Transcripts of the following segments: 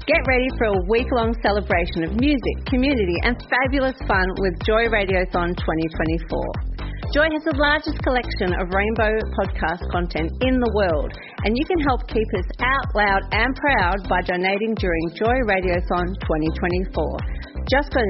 Get ready for a week-long celebration of music, community and fabulous fun with Joy Radiothon 2024. Joy has the largest collection of rainbow podcast content in the world, and you can help keep us out loud and proud by donating during Joy Radiothon 2024. Just go to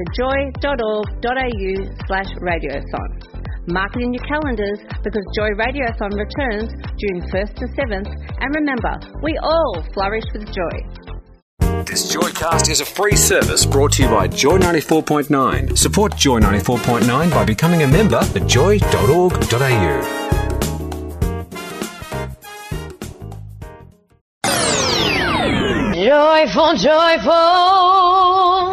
joy.org.au/radiothon. Mark it in your calendars because Joy Radiothon returns June 1st to 7th, and remember, we all flourish with joy. This Joycast is a free service brought to you by Joy 94.9. Support Joy 94.9 by becoming a member at joy.org.au. Joyful, joyful.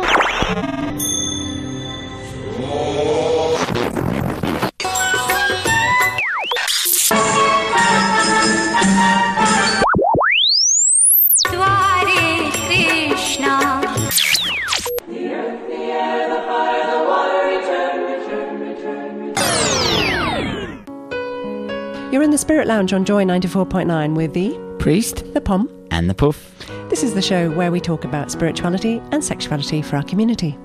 You're in the Spirit Lounge on Joy 94.9 with the Priest, the Pom, and the Puff. This is the show where we talk about spirituality and sexuality for our community.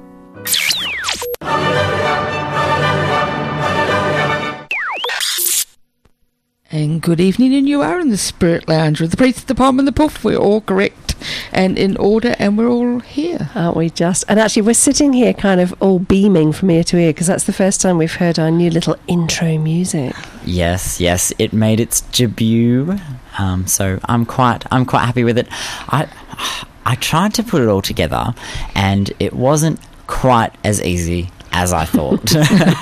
And good evening, and you are in the Spirit Lounge with the Priest, the Pom, and the Puff. We're all correct and in order, and we're all here. Aren't we just? And actually, we're sitting here kind of all beaming from ear to ear because that's the first time we've heard our new little intro music. Yes, it made its debut. So I'm quite happy with it. I tried to put it all together, and it wasn't quite as easy as I thought.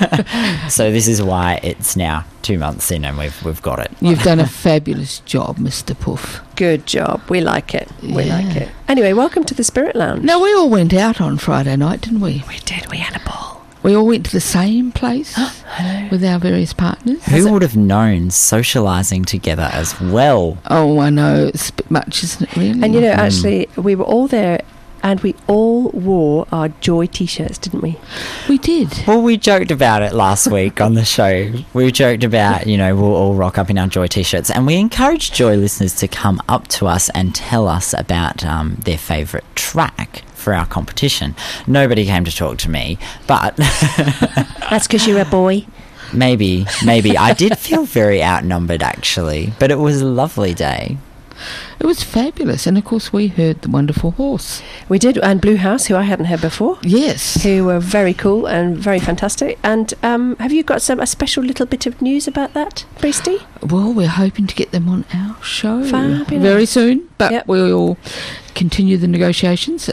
So this is why it's now 2 months in and we've got it. You've done a fabulous job, Mr. Puff. Good job. We like it. We like it. Anyway, welcome to the Spirit Lounge. Now, we all went out on Friday night, didn't we? We did. We had a ball. We all went to the same place with our various partners. Who would have known socialising together as well? Oh, I know. It's a bit much, isn't it, really? And, you know, actually, we were all there and we all wore our Joy T-shirts, didn't we? We did. Well, we joked about it last week on the show. We joked about, we'll all rock up in our Joy T-shirts, and we encouraged Joy listeners to come up to us and tell us about their favourite track for our competition. Nobody came to talk to me, but... That's because you're a boy. Maybe. I did feel very outnumbered, actually, but it was a lovely day. It was fabulous, and of course we heard the wonderful horse. We did, and Blue House, who I hadn't heard before. Yes. Who were very cool and very fantastic. And have you got a special little bit of news about that, Priesty? Well, we're hoping to get them on our show Fabulous. very soon, but Yep. we'll continue the negotiations.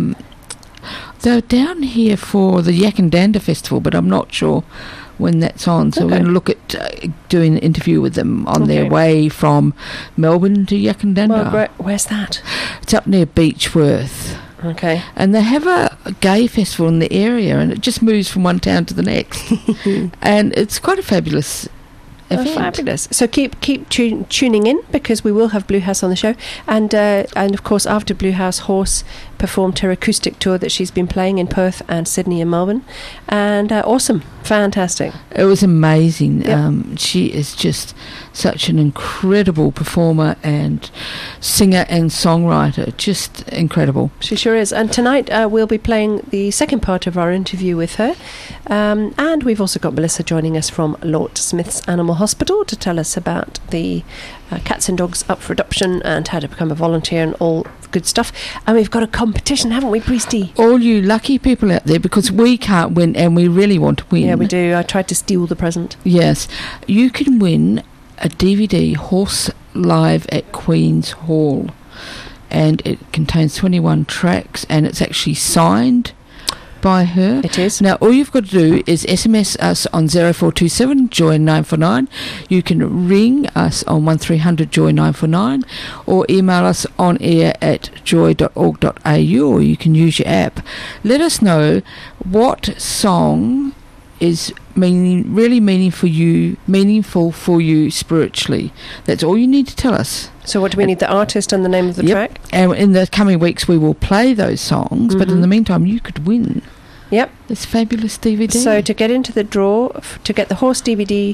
They're down here for the Yakandanda Festival, but I'm not sure when that's on, so we're going to look at doing an interview with them on their way from Melbourne to Yakandanda. Well, where's that? It's up near Beechworth. Okay. And they have a gay festival in the area, and it just moves from one town to the next. And it's quite a fabulous event. Fabulous. So keep tuning in, because we will have Blue House on the show, and of course after Blue House, Horse performed her acoustic tour that she's been playing in Perth and Sydney and Melbourne, and awesome, fantastic. It was amazing. Yep. She is just such an incredible performer and singer and songwriter, just incredible. She sure is. And tonight we'll be playing the second part of our interview with her, and we've also got Melissa joining us from Lord Smith's Animal Hospital to tell us about the cats and dogs up for adoption and how to become a volunteer and all good stuff. And we've got a competition, haven't we, Priesty? All you lucky people out there, because we can't win and we really want to win. Yeah, we do. I tried to steal the present. Yes. You can win a DVD, Horse Live at Queen's Hall, and it contains 21 tracks, and it's actually signed by her. It is. Now, all you've got to do is SMS us on 0427 Joy 949. You can ring us on 1300 Joy 949, or email us on air at joy.org.au, or you can use your app. Let us know what song is really meaningful for you spiritually. That's all you need to tell us. So what do we need? The artist and the name of the track? And in the coming weeks we will play those songs, but in the meantime you could win. Yep. This fabulous DVD. So to get into the draw, to get the Horse DVD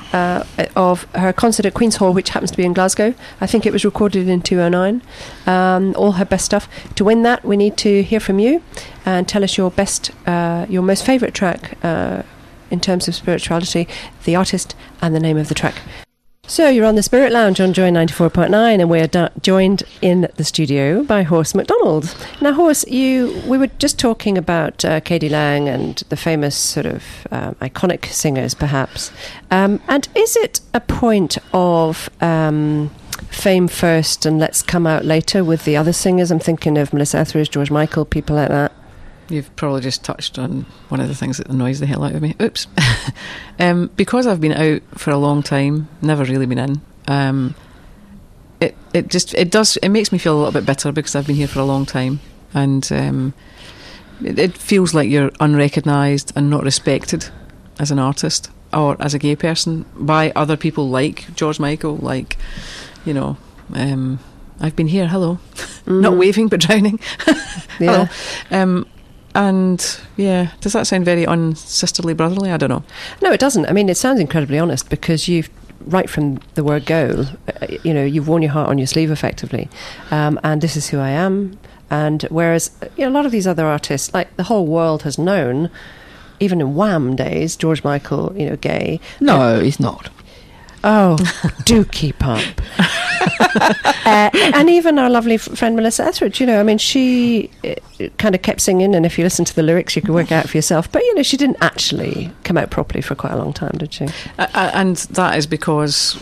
of her concert at Queen's Hall, which happens to be in Glasgow. I think it was recorded in 2009. All her best stuff. To win that, we need to hear from you and tell us your most favourite track in terms of spirituality, the artist and the name of the track. So you're on the Spirit Lounge on Joy 94.9, and we're joined in the studio by Horst MacDonald. Now, Horst, we were just talking about K.D. Lang and the famous sort of iconic singers, perhaps. And is it a point of fame first and let's come out later with the other singers? I'm thinking of Melissa Etheridge, George Michael, people like that. You've probably just touched on one of the things that annoys the hell out of me. Oops. Because I've been out for a long time, never really been in, it makes me feel a little bit bitter because I've been here for a long time, and it feels like you're unrecognised and not respected as an artist or as a gay person by other people like George Michael, like, you know, I've been here, hello. Not waving but drowning. Yeah. Hello. And yeah, does that sound very unsisterly brotherly? I don't know. No, it doesn't. I mean, it sounds incredibly honest because you've, right from the word go, you've worn your heart on your sleeve effectively, and this is who I am. And whereas a lot of these other artists, like the whole world has known, even in Wham days, George Michael, gay. No, he's not. Oh, do keep up. And even our lovely friend Melissa Etheridge, she kind of kept singing, and if you listen to the lyrics you could work out for yourself, but she didn't actually come out properly for quite a long time, did she? And that is because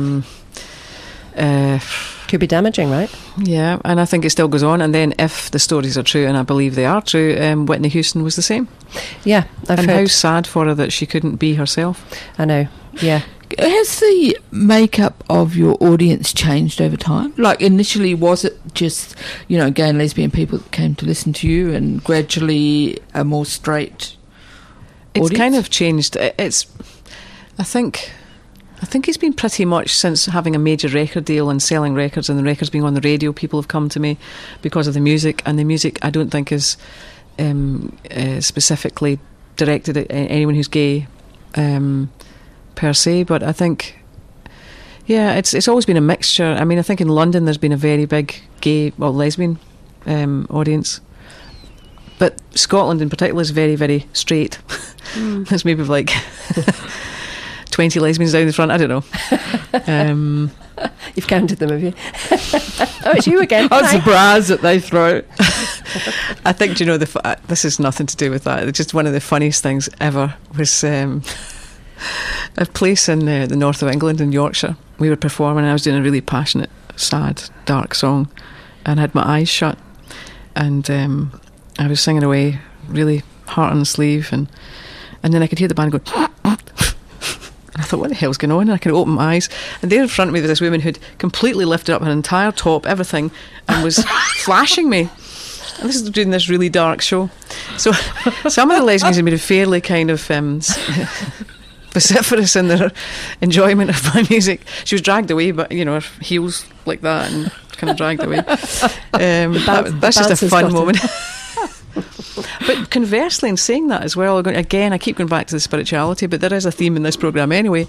could be damaging, right? Yeah, and I think it still goes on. And then if the stories are true, and I believe they are true, Whitney Houston was the same. Yeah, I've heard. How sad for her that she couldn't be herself. I know, yeah. Has the makeup of your audience changed over time? Like, initially, was it just, gay and lesbian people that came to listen to you, and gradually a more straight audience? It's kind of changed. I think it's been pretty much since having a major record deal and selling records and the records being on the radio, people have come to me because of the music, and the music I don't think is specifically directed at anyone who's gay per se, but I think it's always been a mixture. I mean, I think in London there's been a very big gay, lesbian audience, but Scotland in particular is very, very straight. There's maybe like 20 lesbians down the front, I don't know. You've counted them, have you? Oh, it's you again. That's the bras that they throw. I think, this is nothing to do with that. It's just one of the funniest things ever was a place in the north of England in Yorkshire. We were performing and I was doing a really passionate, sad, dark song, and I had my eyes shut, and I was singing away, really heart on the sleeve, and then I could hear the band go and I thought, what the hell's going on? And I could open my eyes, and there in front of me was this woman who'd completely lifted up her entire top, everything, and was flashing me. And this is doing this really dark show. So some of the lesbians had been fairly kind of vociferous in their enjoyment of my music. She was dragged away, but her heels like that, and kind of dragged away. That's just a fun moment. But conversely, in saying that as well, again, I keep going back to the spirituality, but there is a theme in this programme anyway.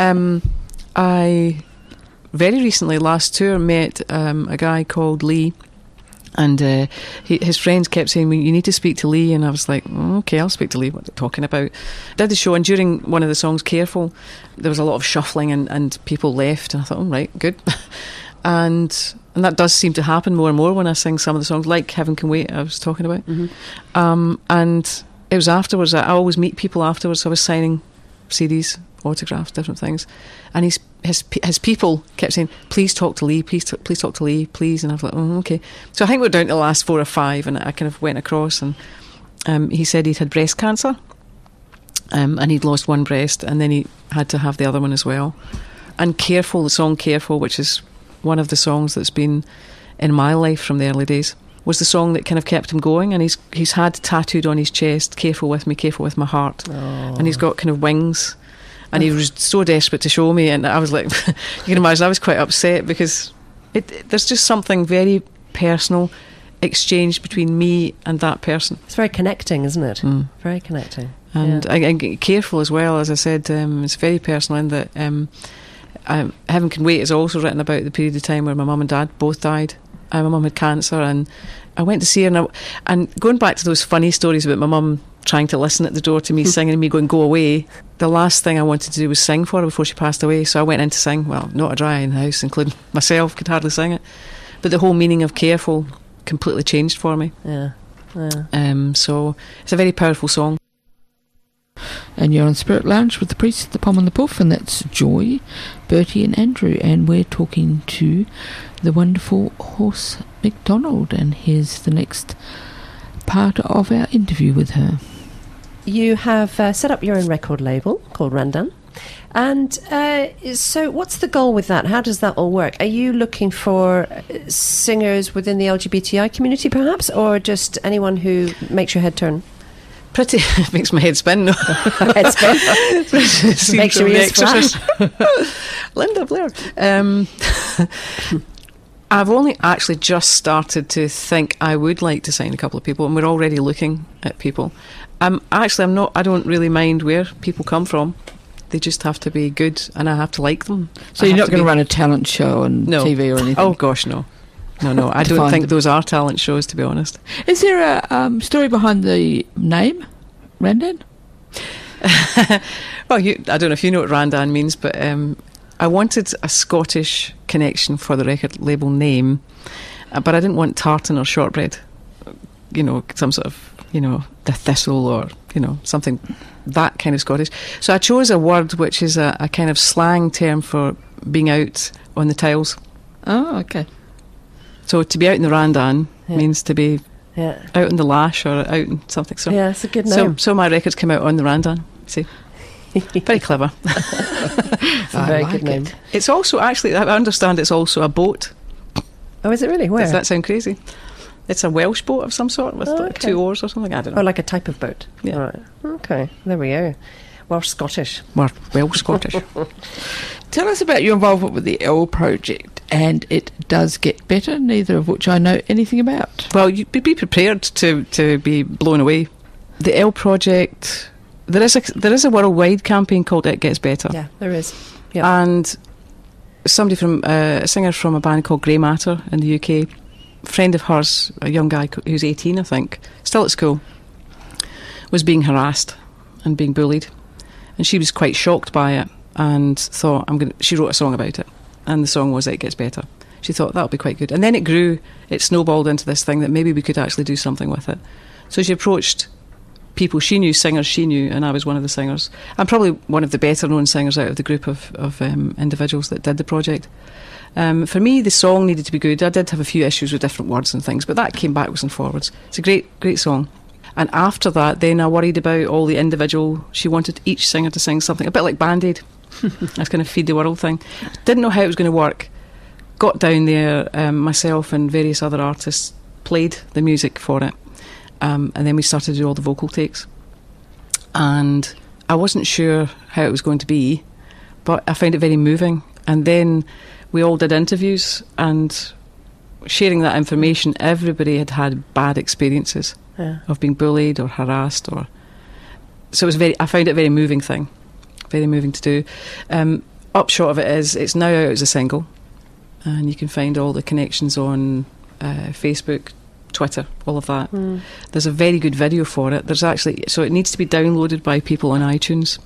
I very recently, last tour, met a guy called Lee, and his friends kept saying, well, you need to speak to Lee, and I was like, okay, I'll speak to Lee, what are they talking about? Did the show, and during one of the songs, Careful, there was a lot of shuffling and people left, and I thought, right, good. And that does seem to happen more and more when I sing some of the songs, like Heaven Can Wait, I was talking about. And it was afterwards, I always meet people afterwards, so I was signing CDs, autographs, different things, and his people kept saying, please talk to Lee, please talk to Lee, please. And I was like, okay. So I think we're down to the last 4 or 5, and I kind of went across, and he said he'd had breast cancer, and he'd lost one breast, and then he had to have the other one as well. And Careful, the song Careful, which is one of the songs that's been in my life from the early days, was the song that kind of kept him going, and he's had tattooed on his chest, careful with my heart. And he's got kind of wings, and he was so desperate to show me, and I was like, you can imagine, I was quite upset, because there's just something very personal exchanged between me and that person. It's very connecting, isn't it? Very connecting. And Yeah. I get careful as well, as I said, it's very personal in that Heaven Can Wait is also written about the period of time where my mum and dad both died. My mum had cancer, and I went to see her, and going back to those funny stories about my mum trying to listen at the door to me singing and me going, go away, the last thing I wanted to do was sing for her before she passed away. So I went in to sing. Well, not a dry eye in the house, including myself, could hardly sing it. But the whole meaning of Careful completely changed for me. Yeah. So it's a very powerful song. And you're on Spirit Lounge with the Priest, the Pom and the Puff, and that's Joy, Bertie and Andrew, and we're talking to the wonderful Horse McDonald, and here's the next part of our interview with her. You have set up your own record label called Randan. And so what's the goal with that? How does that all work? Are you looking for singers within the LGBTI community perhaps, or just anyone who makes your head turn? Pretty makes my head spin. No. Head spin. Makes your ears flat. Linda Blair. I've only actually just started to think I would like to sign a couple of people, and we're already looking at people. I don't really mind where people come from. They just have to be good, and I have to like them. So you're not going to run a talent show on TV or anything? Oh gosh, no. No, I don't think those are talent shows, to be honest. Is there a story behind the name, Randan? Well, I don't know if you know what Randan means, but I wanted a Scottish connection for the record label name, but I didn't want tartan or shortbread. Some sort of, the thistle or, something that kind of Scottish. So I chose a word which is a kind of slang term for being out on the tiles. Oh, okay. So to be out in the Randan means to be out in the lash or out in something. So yeah, it's a good name. So my records came out on the Randan. See, very clever. It's a very good name. It's also actually, I understand, it's also a boat. Oh, is it really? Where? Does that sound crazy? It's a Welsh boat of some sort with like 2 oars or something. I don't know. Oh, like a type of boat. Yeah. All right. Okay. There we go. Welsh Scottish. Welsh Scottish. Tell us about your involvement with the L Project, and it does get better, neither of which I know anything about. Well, you be prepared to be blown away. The L Project, there is a worldwide campaign called It Gets Better. Yeah, there is. Yep. And somebody a singer from a band called Grey Matter in the UK, a friend of hers, a young guy who's 18, I think, still at school, was being harassed and being bullied. And she was quite shocked by it and thought, she wrote a song about it. And the song was It Gets Better. She thought, that'll be quite good. And then it snowballed into this thing that maybe we could actually do something with it. So she approached people she knew, singers she knew, and I was one of the singers. I'm probably one of the better known singers out of the group of individuals that did the project. For me, the song needed to be good. I did have a few issues with different words and things, but that came backwards and forwards. It's a great song. And after that, then I worried about all the individual. She wanted each singer to sing something, a bit like Band-Aid. That's kind of feed the world thing. Didn't know how it was going to work. Got down there, myself and various other artists played the music for it. And then we started to do all the vocal takes. And I wasn't sure how it was going to be, but I found it very moving. And then we all did interviews, and sharing that information, everybody had bad experiences of being bullied or harassed, so it was I found it a very moving thing, very moving to do. Upshot of it is it's now out as a single, and you can find all the connections on Facebook, Twitter, all of that. There's a very good video for it. There's actually, so it needs to be downloaded by people on iTunes.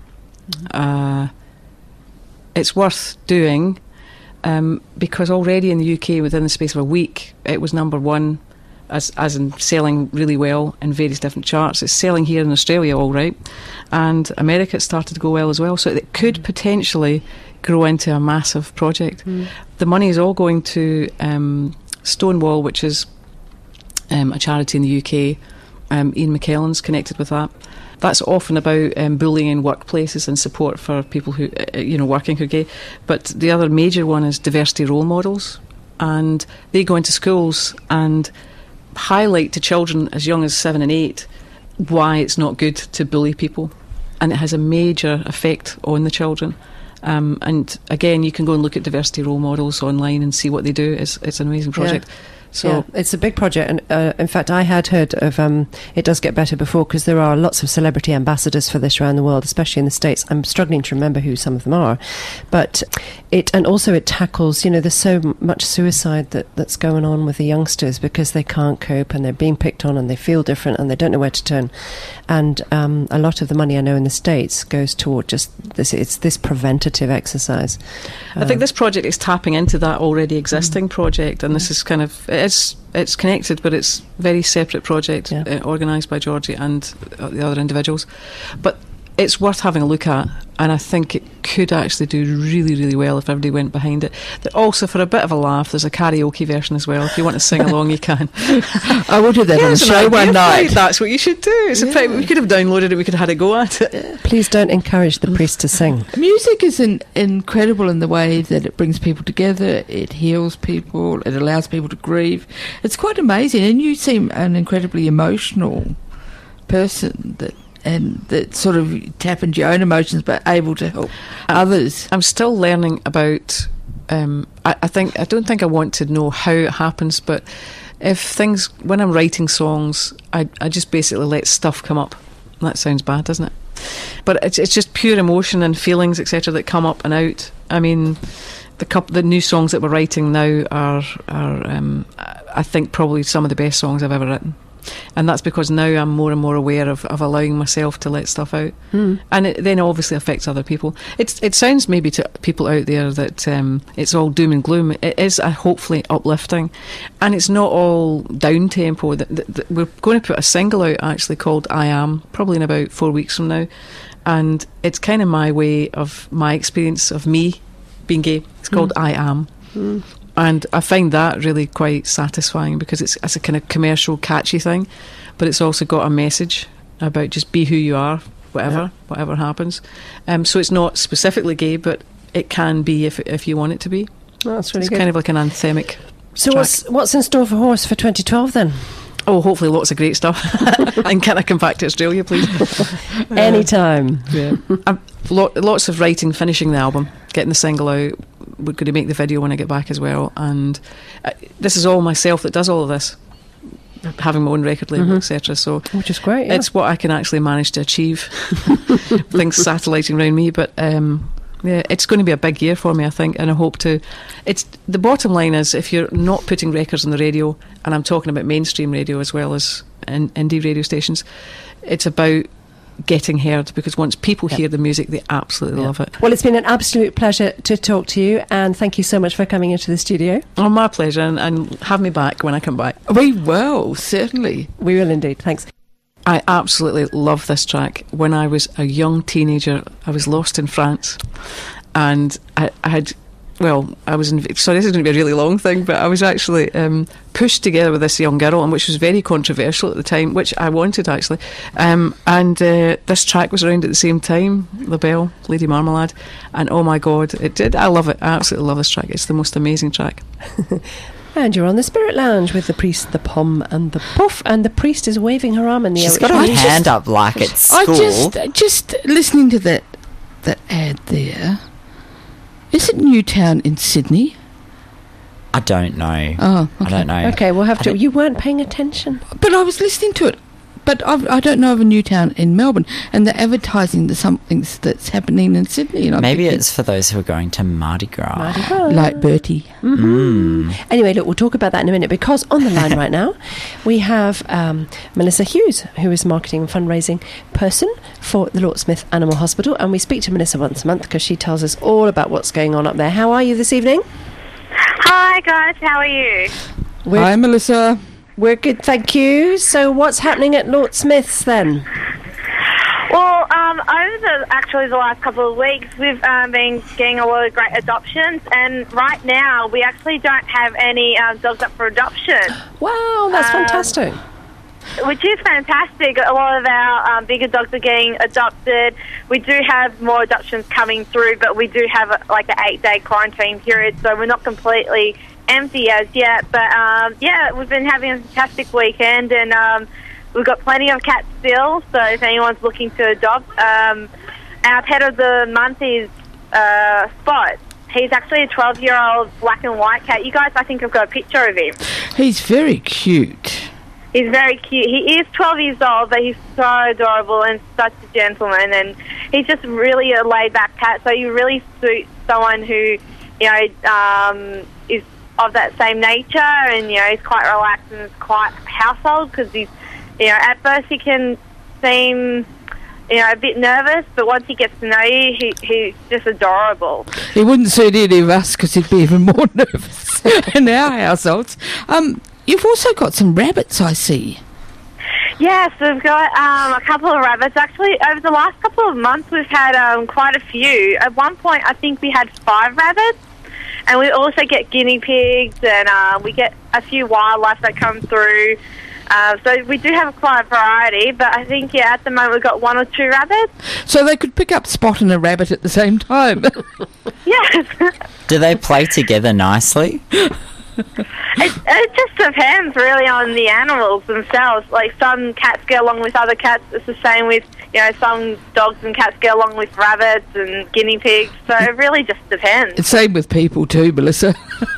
It's worth doing, because already in the UK, within the space of a week, it was number one, as in selling really well in various different charts. It's selling here in Australia all right, and America, it started to go well as well, so it could potentially grow into a massive project. The money is all going to Stonewall, which is a charity in the UK. Ian McKellen's connected with that. That's often about bullying in workplaces and support for people who, working who are gay. But the other major one is diversity role models, and they go into schools and highlight to children as young as 7 and 8 why it's not good to bully people, and it has a major effect on the children. And again, you can go and look at diversity role models online and see what they do. It's an amazing project. So it's a big project, and in fact, I had heard of It Does Get Better before, because there are lots of celebrity ambassadors for this around the world, especially in the States. I'm struggling to remember who some of them are, but it tackles, there's so much suicide that's going on with the youngsters because they can't cope and they're being picked on and they feel different and they don't know where to turn. And a lot of the money I know in the States goes toward just this. It's this preventative exercise. I think this project is tapping into that already existing project, and this is kind of it's connected, but it's a very separate project organised by Georgie and the other individuals. But it's worth having a look at, and I think it could actually do really, really well if everybody went behind it. Also, for a bit of a laugh, there's a karaoke version as well. If you want to sing along, you can. I will do that on the show one night. That's what you should do. We could have downloaded it, we could have had a go at it. Please don't encourage the priest to sing. Music is incredible in the way that it brings people together, it heals people, it allows people to grieve. It's quite amazing, and you seem an incredibly emotional person that sort of tap into your own emotions but able to help others. I'm still learning about I don't think I want to know how it happens, but when I'm writing songs, I just basically let stuff come up. That sounds bad, doesn't it? But it's just pure emotion and feelings, etc., that come up and out. I mean, the new songs that we're writing now are I think probably some of the best songs I've ever written. And that's because now I'm more and more aware of allowing myself to let stuff out. And it then obviously affects other people. It sounds maybe to people out there that it's all doom and gloom. It is hopefully uplifting, and it's not all down tempo. We're going to put a single out actually called I Am, probably in about 4 weeks from now, and it's kind of my way of my experience of me being gay. It's called I Am. And I find that really quite satisfying because it's a kind of commercial, catchy thing, but it's also got a message about just be who you are, whatever happens. So it's not specifically gay, but it can be if you want it to be. Oh, that's really it's good. Kind of like an anthemic. So track. what's in store for Horse for 2012 then? Oh, hopefully lots of great stuff. And can I come back to Australia, please? Anytime. Yeah. Lots of writing, finishing the album, getting the single out. We're going to make the video when I get back as well. And this is all myself that does all of this, having my own record label, etc. So, which is great. Yeah. It's what I can actually manage to achieve. Things satelliting around me, but it's going to be a big year for me, I think, and I hope to. The bottom line is, if you're not putting records on the radio, and I'm talking about mainstream radio as well as indie radio stations, it's about getting heard, because once people hear the music, they absolutely love it. Well, it's been an absolute pleasure to talk to you, and thank you so much for coming into the studio. Oh, my pleasure, and have me back when I come back. We will, certainly. We will indeed. Thanks. I absolutely love this track. When I was a young teenager, I was lost in France, and I was sorry, this is going to be a really long thing, but I was actually pushed together with this young girl, and which was very controversial at the time, which I wanted actually, and this track was around at the same time, La Belle, Lady Marmalade, and oh my god, it did. I love it. I absolutely love this track. It's the most amazing track. And you're on the Spirit Lounge with the priest, the pom and the puff, and the priest is waving her arm in the air. She's got her hand up like it's school. I just listening to that ad there. Is it Newtown in Sydney? I don't know. Oh, okay. I don't know. Okay, we'll have to. You weren't paying attention. But I was listening to it. But I don't know of a Newtown in Melbourne, and they're advertising something that's happening in Sydney. And maybe it's for those who are going to Mardi Gras. Like Bertie. Anyway, look, we'll talk about that in a minute, because on the line right now we have Melissa Hughes, who is marketing and fundraising person for the Lort Smith Animal Hospital, and we speak to Melissa once a month because she tells us all about what's going on up there. How are you this evening? Hi guys, how are you? Hi, Melissa. We're good, thank you. So what's happening at Lort Smith's then? Well, over the last couple of weeks, we've been getting a lot of great adoptions, and right now we actually don't have any dogs up for adoption. Wow, that's fantastic. Which is fantastic. A lot of our bigger dogs are getting adopted. We do have more adoptions coming through, but we do have an 8-day quarantine period, so we're not completely empty as yet. But we've been having a fantastic weekend, and we've got plenty of cats still, so if anyone's looking to adopt, our pet of the month is Spot. He's actually a 12-year-old black and white cat. You guys, I think, have got a picture of him. He's very cute. He's very cute. He is 12 years old, but he's so adorable and such a gentleman. And he's just really a laid-back cat, so he really suits someone who, is of that same nature, and, he's quite relaxed and is quite household, because he's, at first he can seem, a bit nervous, but once he gets to know you, he's just adorable. He wouldn't suit any of us because he'd be even more nervous in our households. You've also got some rabbits, I see. Yes, we've got a couple of rabbits. Actually, over the last couple of months, we've had quite a few. At one point, I think we had 5 rabbits, and we also get guinea pigs, and we get a few wildlife that come through. So we do have quite a variety, but I think, at the moment we've got 1 or 2 rabbits. So they could pick up Spot and a rabbit at the same time. Yes. Do they play together nicely? It just depends really on the animals themselves. Like, some cats get along with other cats. It's the same with, some dogs and cats get along with rabbits and guinea pigs. So it really just depends. Same with people too, Melissa.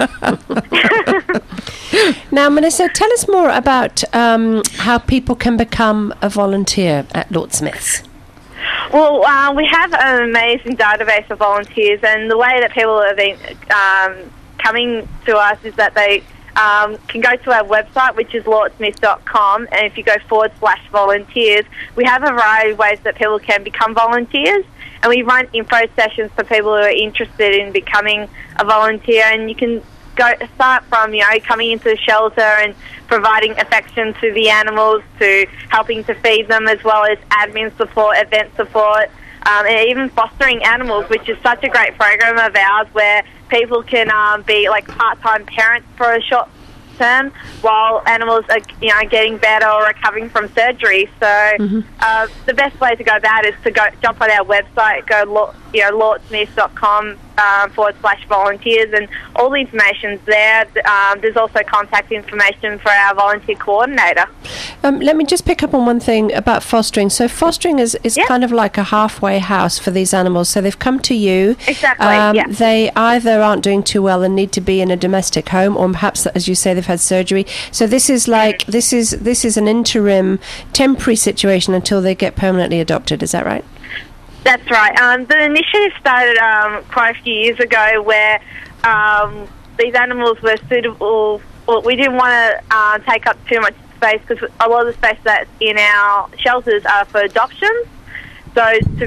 Now, Melissa, tell us more about how people can become a volunteer at Lord Smith's. Well, we have an amazing database of volunteers, and the way that people have been coming to us is that they can go to our website, which is lordsmith.com, and if you go /volunteers, we have a variety of ways that people can become volunteers, and we run info sessions for people who are interested in becoming a volunteer, and you can start from, coming into the shelter and providing affection to the animals, to helping to feed them, as well as admin support, event support, and even fostering animals, which is such a great program of ours where people can be like part-time parents for a short term while animals are getting better or recovering from surgery. So the best way to go about it is to jump on our website, go lordsmith.com /volunteers, and all the information's there. There's also contact information for our volunteer coordinator. Let me just pick up on one thing about fostering. So fostering is kind of like a halfway house for these animals. So they've come to you. Exactly. They either aren't doing too well and need to be in a domestic home, or perhaps, as you say, they've had surgery. So this is like this is an interim, temporary situation until they get permanently adopted. Is that right? That's right. The initiative started quite a few years ago, where these animals were suitable. Well, we didn't want to take up too much space, because a lot of the space that's in our shelters are for adoptions. So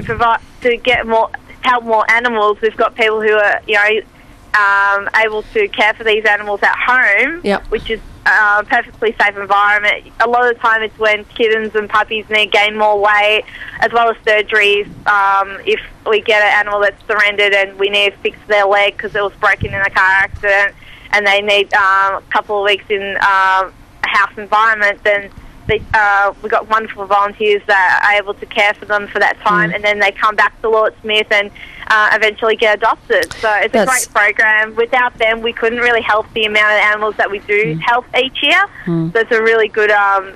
to help more animals, we've got people who are able to care for these animals at home, which is a perfectly safe environment. A lot of the time it's when kittens and puppies need to gain more weight, as well as surgeries. If we get an animal that's surrendered and we need to fix their leg because it was broken in a car accident, and they need a couple of weeks in a house environment, then we've got wonderful volunteers that are able to care for them for that time, and then they come back to Lord Smith and eventually get adopted. So it's a great program. Without them, we couldn't really help the amount of animals that we do help each year. So it's a really good,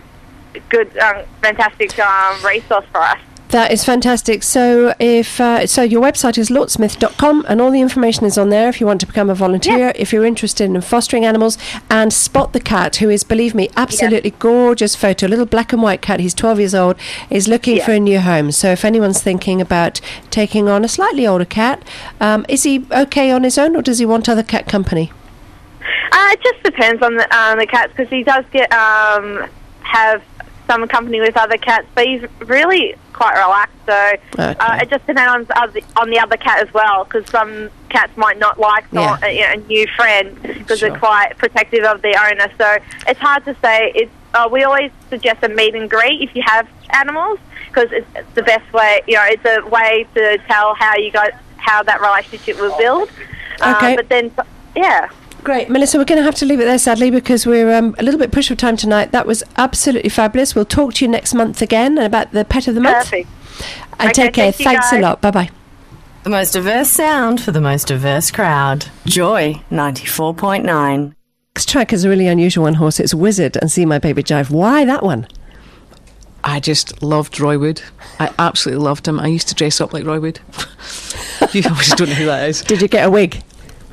fantastic resource for us. That is fantastic. So if your website is lordsmith.com, and all the information is on there if you want to become a volunteer, if you're interested in fostering animals. And Spot the cat, who is, believe me, absolutely gorgeous photo, little black and white cat, he's 12 years old, is looking for a new home. So if anyone's thinking about taking on a slightly older cat, is he okay on his own, or does he want other cat company? It just depends on the cats, because he does get have some company with other cats, but he's really quite relaxed. So it just depends on the other cat as well, because some cats might not like a new friend, because they're quite protective of the owner. So it's hard to say. We always suggest a meet and greet if you have animals, because it's the best way. It's a way to tell how that relationship will build. But then, Great. Melissa, we're going to have to leave it there, sadly, because we're a little bit pushed for time tonight. That was absolutely fabulous. We'll talk to you next month again about the Pet of the Month. Perfect. And take care. Thanks a lot. Bye-bye. The most diverse sound for the most diverse crowd. Joy 94.9. Next track is a really unusual one, Horse. It's Wizard and See My Baby Jive. Why that one? I just loved Roy Wood. I absolutely loved him. I used to dress up like Roy Wood. You always don't know who that is. Did you get a wig?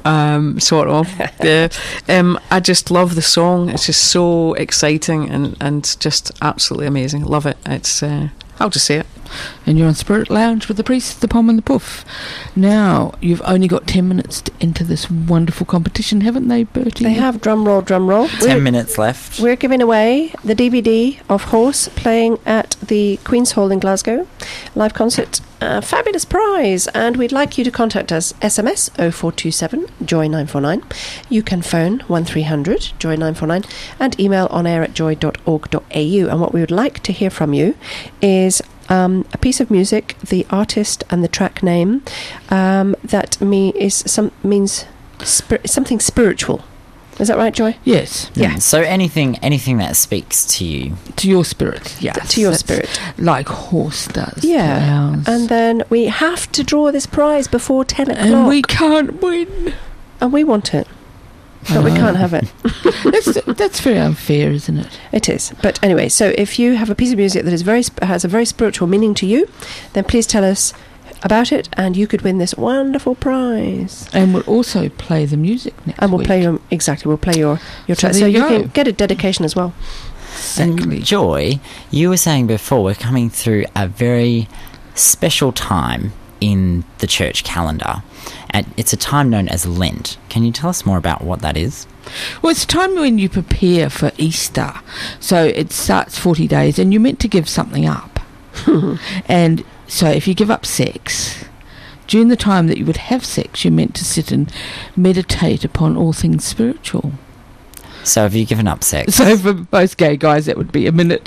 sort of. Yeah. I just love the song. It's just so exciting and just absolutely amazing. Love it. It's I'll just say it. And you're on Spirit Lounge with the Priest, the Pom and the Puff. Now, you've only got 10 minutes to enter this wonderful competition, haven't they, Bertie? They have. Drum roll, drum roll. 10 minutes left. We're giving away the DVD of Horse playing at the Queen's Hall in Glasgow. Live concert. Fabulous prize. And we'd like you to contact us. SMS 0427 Joy 949. You can phone 1300 Joy 949 and email onair@joy.org.au. And what we would like to hear from you is a piece of music, the artist and the track name that means something spiritual. Is that right, Joy? Yes. Yeah. So anything that speaks to you, to your spirit. Yes. To your spirit, like Horse does. Yeah. And then we have to draw this prize before 10 o'clock, and we can't win. And we want it. But we can't have it. That's very unfair, isn't it? It is. But anyway, so if you have a piece of music that is has a very spiritual meaning to you, then please tell us about it, and you could win this wonderful prize. And we'll also play the music next and we'll week. play your we'll play your track, so you can get a dedication as well. Exactly. And Joy, you were saying before we're coming through a very special time in the church calendar. And it's a time known as Lent. Can you tell us more about what that is? Well, it's a time when you prepare for Easter. So it starts 40 days and you're meant to give something up. And so if you give up sex, during the time that you would have sex, you're meant to sit and meditate upon all things spiritual. So have you given up sex? So for most gay guys, that would be a minute.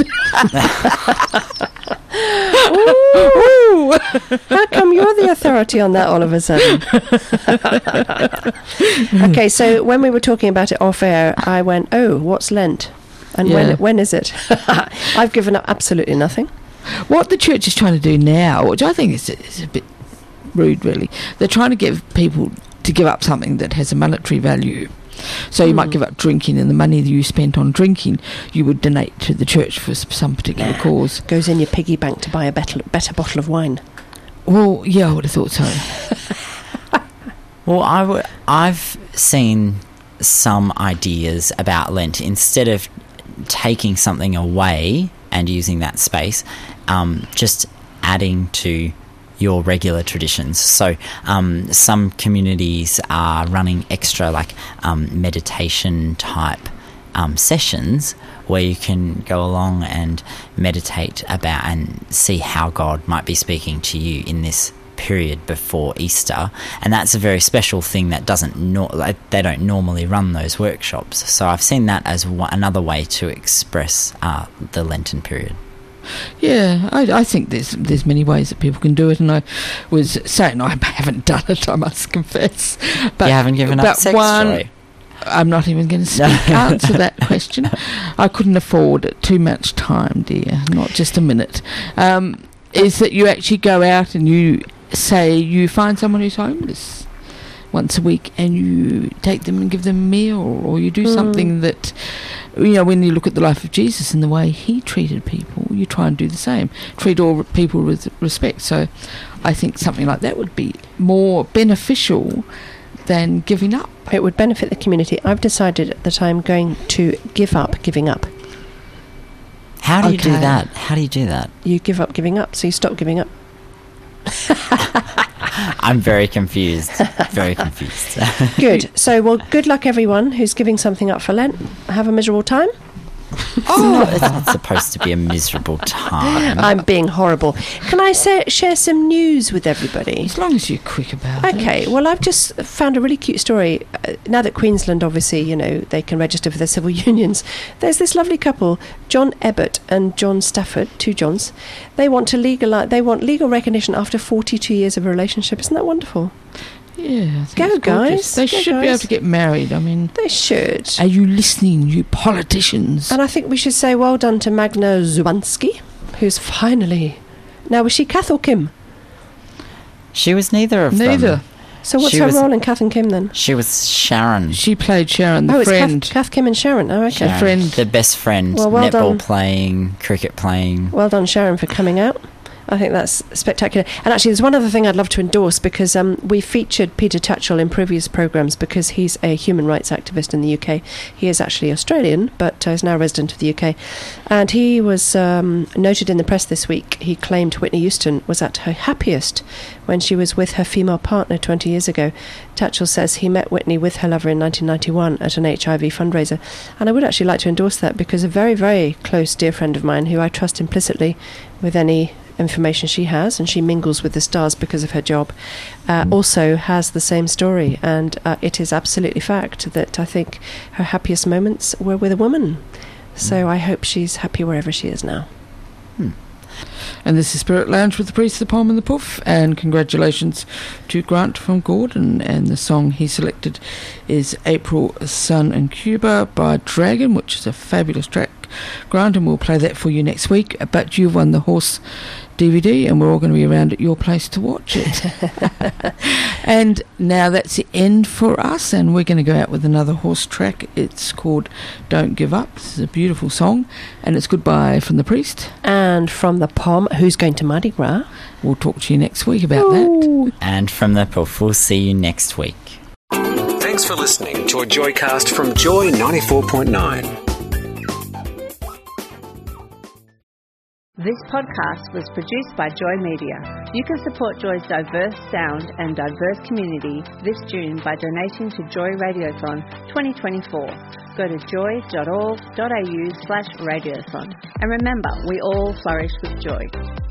Ooh. How come you're the authority on that all of a sudden? Okay, so when we were talking about it off air, I went, oh, what's Lent? And when is it? I've given up absolutely nothing. What the church is trying to do now, which I think is a bit rude really, they're trying to get people to give up something that has a monetary value. So you might give up drinking, and the money that you spent on drinking you would donate to the church for some particular cause. Goes in your piggy bank to buy a better bottle of wine. Well, yeah, I would have thought so. Well, I've seen some ideas about Lent. Instead of taking something away and using that space, just adding to your regular traditions. So some communities are running extra meditation type sessions where you can go along and meditate about and see how God might be speaking to you in this period before Easter. And that's a very special thing that they don't normally run those workshops. So I've seen that as another way to express the Lenten period. Yeah, I think there's many ways that people can do it, and I was saying I haven't done it, I must confess. But you haven't given up sex, Joy? I'm not even going to answer that question. I couldn't afford too much time, dear, not just a minute. Is that you actually go out and you say you find someone who's homeless once a week and you take them and give them a meal, or you do something that, when you look at the life of Jesus and the way he treated people, you try and do the same. Treat all people with respect. So I think something like that would be more beneficial than giving up. It would benefit the community. I've decided that I'm going to give up giving up. How do you do that? How do you do that? You give up giving up, so you stop giving up. I'm very confused. Very confused. Good. So, well, good luck everyone who's giving something up for Lent. Have a miserable time. It's not supposed to be a miserable time. I'm being horrible. Can I share some news with everybody? As long as you're quick about it. Okay, well, I've just found a really cute story. Now that Queensland, obviously, they can register for their civil unions, there's this lovely couple, John Ebbott and John Stafford, two Johns. They want legal recognition after 42 years of a relationship. Isn't that wonderful? Yeah, go guys. They should be able to get married. I mean, they should. Are you listening, you politicians? And I think we should say well done to Magna Zubanski, who's finally. Now, was she Kath or Kim? She was neither of them. So what's her role in Kath and Kim then? She was Sharon. She played Sharon, the friend. It's Kath, Kim and Sharon. Oh, okay. Sharon, the best friend, well netball done. playing, cricket playing. Well done, Sharon, for coming out. I think that's spectacular. And actually, there's one other thing I'd love to endorse, because we featured Peter Tatchell in previous programmes because he's a human rights activist in the UK. He is actually Australian, but is now a resident of the UK. And he was noted in the press this week. He claimed Whitney Houston was at her happiest when she was with her female partner 20 years ago. Tatchell says he met Whitney with her lover in 1991 at an HIV fundraiser. And I would actually like to endorse that, because a very, very close dear friend of mine, who I trust implicitly with any information she has, and she mingles with the stars because of her job, also has the same story. And it is absolutely fact that I think her happiest moments were with a woman. So I hope she's happy wherever she is now. And this is Spirit Lounge with the Priest, the Palm and the Puff, and congratulations to Grant from Gordon. And the song he selected is April Sun in Cuba by Dragon, which is a fabulous track, Grant, and we'll play that for you next week. But you've won the Horse DVD, and we're all going to be around at your place to watch it. And now that's the end for us, and we're going to go out with another Horse track. It's called Don't Give Up. This is a beautiful song, and it's goodbye from the Priest. And from the Palm, who's going to Mardi Gras. We'll talk to you next week about that. And from the Puff, we'll see you next week. Thanks for listening to a Joycast from Joy 94.9. This podcast was produced by Joy Media. You can support Joy's diverse sound and diverse community this June by donating to Joy Radiothon 2024. Go to joy.org.au/radiothon. And remember, we all flourish with joy.